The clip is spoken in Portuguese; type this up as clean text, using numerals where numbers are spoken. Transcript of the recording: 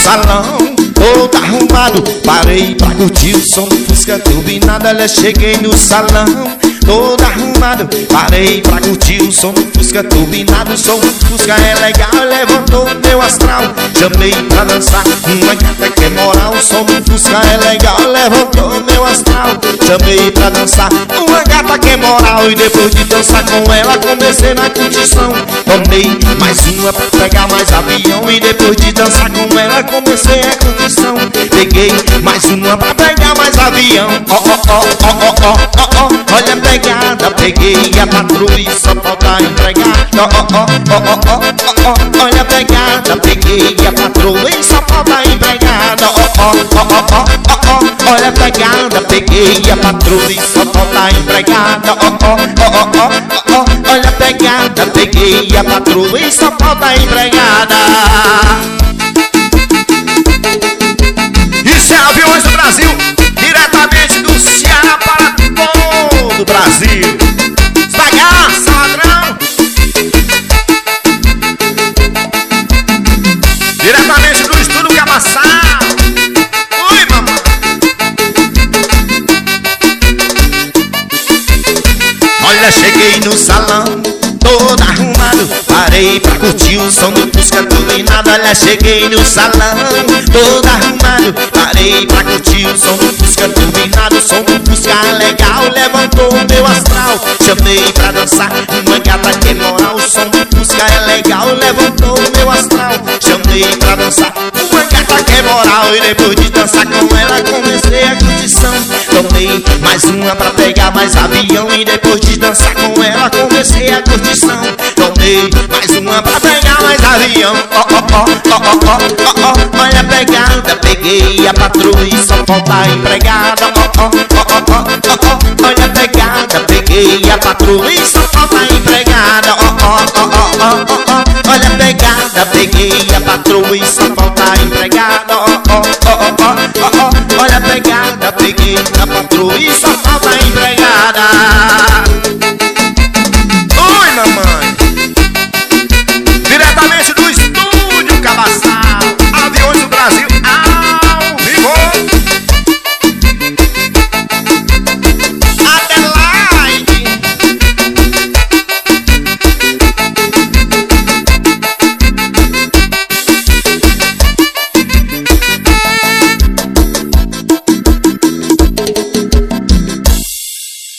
salão, todo arrumado, parei pra curtir o som do Fusca turbinado. Olha, cheguei no salão, todo arrumado, parei pra curtir o som do Fusca turbinado. O som do Fusca é legal, levantou meu astral. Chamei pra dançar uma gata que é moral. O som do Fusca é legal, levantou meu astral. Chamei pra dançar uma gata que é moral. E depois de dançar com ela, comecei na curtição. Tomei mais uma pra pegar mais avião. E depois de dançar com ela, comecei a curtição. Peguei mais uma pra pegar mais avião. Olha a pegada, peguei a patroa e só falta empregada. Olha a pegada, peguei a patroa e só falta empregada. Olha a pegada, peguei a patroa e só falta empregada. Olha a pegada, peguei a patroa e só falta empregada. Isso é Aviões do Brasil, diretamente do Ceará para todo o Brasil. Bagaça, ladrão. Diretamente do estúdio Cabaçá. Oi, mamãe. Olha, cheguei no salão, todo arrumado, parei pra curtir o som do Fusca turbinado. Olha, cheguei no salão, todo arrumado, parei pra curtir o som do Fusca turbinado. O som do Fusca é legal, levantou o meu astral. Chamei pra dançar uma gata que é moral. O som do Fusca é legal, levantou o meu astral. Chamei pra dançar uma gata que é moral. E depois de dançar com ela, comecei a curtição. Tomei mais uma pra pegar mais avião. E depois de dançar com ela, comecei a curtição. Tomei mais uma pra pegar mais avião. Olha a pegada, peguei a patroa e só falta a empregada. Olha a pegada, peguei a patroa e só falta a empregada. Olha a pegada, peguei a patroa e só falta